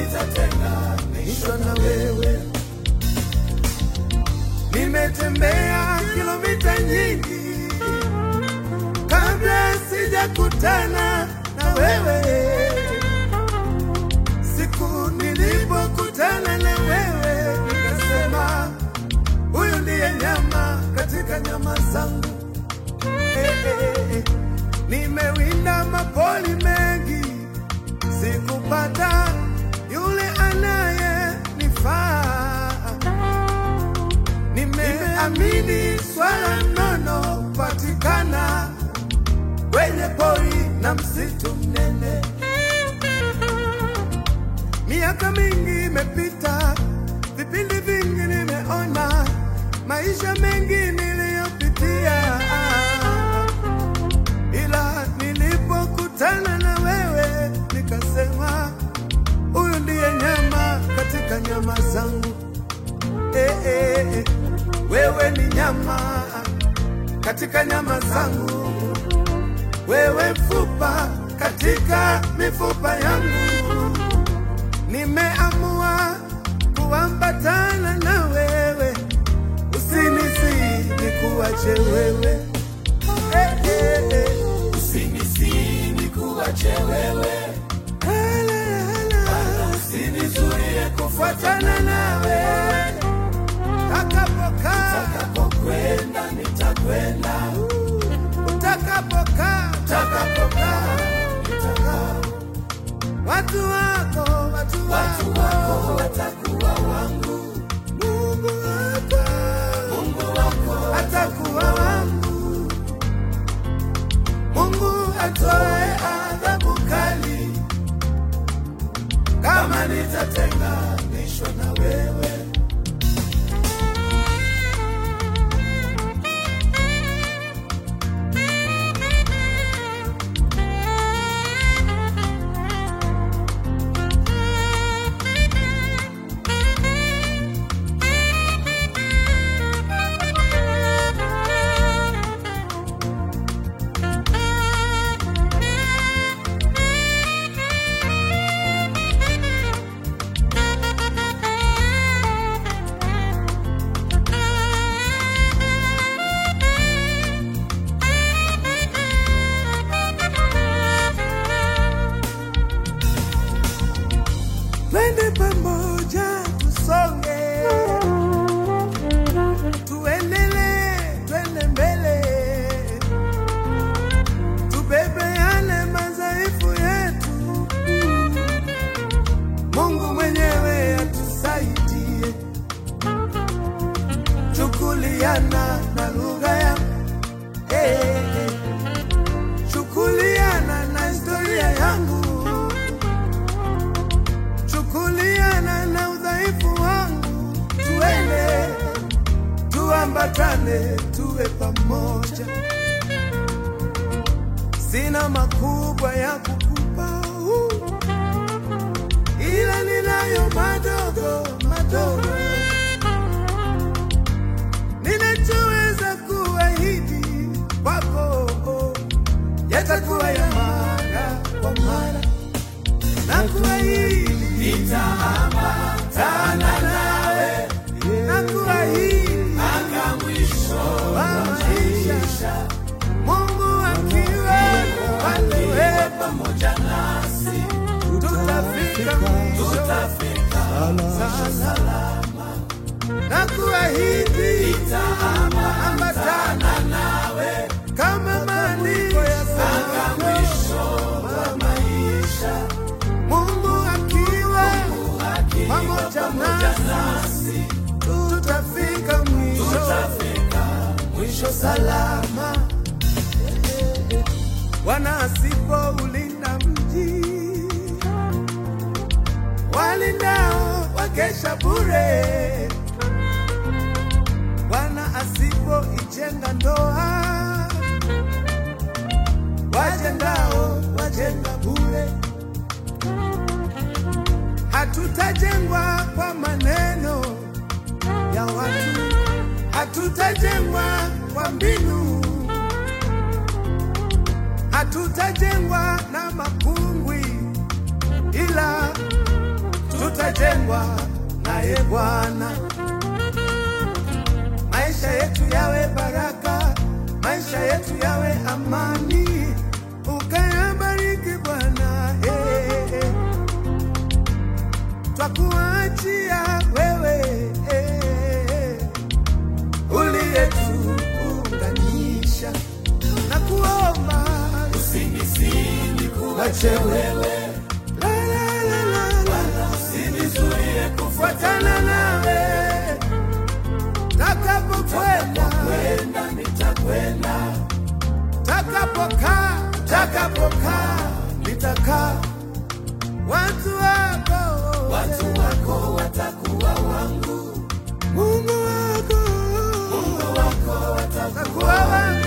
nitatenganishwa na wewe. Nimetembea kilomita nyingi kabla sijakutana na wewe. Siku nilipokutana na wewe, nikasema huyu ndiye nyama katika nyama zangu. Nimewinda mapoli mengi, sikupata yule anayenifaa. Nimeamini swala nono patikana kwenye pori na msitu mnene. Miaka mingi imepita, vipindi vingi nimeona, maisha mengi niliyopitia, ila nilipokutana na wewe nikasema huyu ndiye nyama katika nyama zangu. Wewe ni nyama katika nyama zangu, wewe mfupa katika mifupa yangu. Nimeamua kuambatana na wewe, usinisi nikuache wewe. Usinisi nikuache wewe, usinizuie kufuatana nawe. Utakapokwenda nitakwenda, utakapokaa nitakaa. Watu wako watakuwa wangu, Mungu wako atakuwa wangu. Mungu atoe adhabu kali kama nitatenganishwa na wewe. Twende pamoja tusonge, twende mbele, tubebe yale madhaifu yetu. Mungu mwenyewe atusaidie. Chukuliana na lugha yangu, chukuliana na historia yangu, chukuliana na udhaifu wangu. Tuende tuambatane, tuwe pamoja. Sina makubwa ya kukupa, ila ninayo madogo madogo. Ninachoweza kuahidi kwako yatakuwa ya mara kwa mara, na kuahidi nitaambatana nawe, na kuahidi mpaka mwisho wa maisha. Mungu akiwa pamoja nasi, tutafika salama. Na kuahidi nitaambatana nawe kama maandiko mpaka mwisho wa maisha. Mungu akiwa pamoja nasi, tutafika mwisho salama. Bwana asipoulinda mji, walindao wakesha bure. Bwana asipoijenga ndoa, wajengao wajenga bure. Hatutajengwa kwa maneno ya watu, hatutajengwa kwa mbinu, hatutajengwa na makungwi, ila tutajengwa naye Bwana. Maisha yetu yawe baraka, maisha yetu yawe amani, ukayabariki Bwana. Twakuachia wewe uliyetuunganisha, na kuomba usinisini kuache wewe, wala usinizuie kufuatana nawe. Takapokwenda nitakwenda, takapokaa nitakaa. Watu wako watakuwa wangu, Mungu wako watakuwa wangu.